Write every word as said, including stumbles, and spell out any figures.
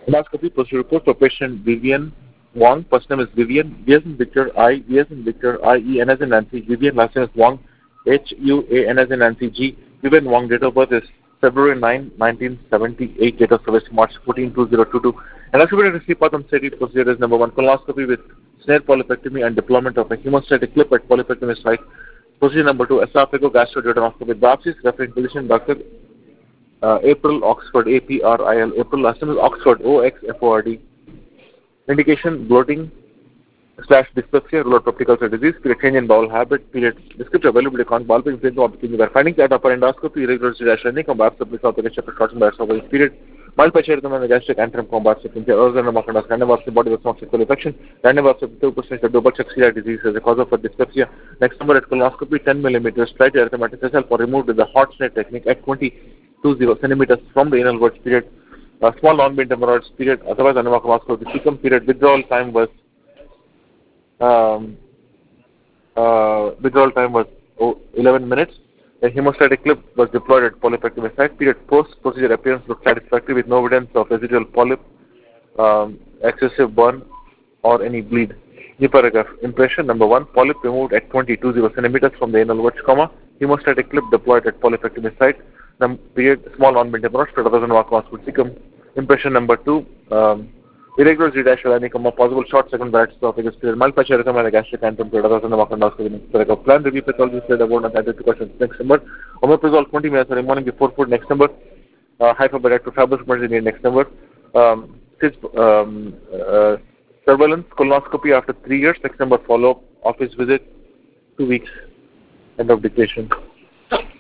Endoscopy procedure report for patient Vivian Wong. First name is Vivian. V as in Victor, I, V as in Victor, I, E, N as in Nancy. Vivian, last name is Wong, H, U, A, N as in Nancy, G. Vivian Wong, date of birth is February ninth, nineteen seventy-eight, date of service March fourteenth, two thousand twenty-two. Endoscopy to receive pathum study procedure is number one, colonoscopy with snare polypectomy and deployment of a hemostatic clip at polypectomy site. Procedure number two, esophago-gastroduodenoscopy. Biopsies, referring physician, Doctor Uh, April, Oxford, A P R I L, April, last name is Oxford, O X F O R D. Indication, bloating slash dyspepsia, rule out optical disease, period, change in bowel habit, period, descriptive availability, con, bowel pain, pain, optic, findings that upper endoscopy, irregular dash com, biopsy, apply south against chapter, shortened by a period, mild pachyerthum and gastric antrum com, biopsy, other than a random biopsy, body with sexual infection, random biopsy, two percent double check celiac disease as a cause of dyspepsia. Next number at colonoscopy, ten millimeters, slight arithmetic vessel for removed with the hot snare technique at twenty-two centimeters from the anal verge, period. Uh, small non-beam hemorrhoids, period. Otherwise, anomachromoscope, the cecum, period. Withdrawal time was um, uh, withdrawal time was oh, eleven minutes. A hemostatic clip was deployed at polypectomy site. Period. Post-procedure appearance looked satisfactory with no evidence of residual polyp, um, excessive burn, or any bleed. New paragraph. Impression number one. Polyp removed at twenty-two centimeters from the anal verge, comma. Hemostatic clip deployed at polypectomy site. Num period, small non-beam hemorrhoids, spread doesn't walk on cecum. Impression number two, um, irregular Z-dash adenoma, possible short second varieties of esophagus, period, mild pachyerthum and a gastric antrum, spread doesn't walk on endoscopy. Plan review pathology, spread about and identity questions. Next number, omeprazole twenty minutes early morning before food. Next number, uh, hyperbaric fibers emergency. Next number, um, um, uh, surveillance colonoscopy after three years. Next number, follow-up office visit, two weeks. End of dictation.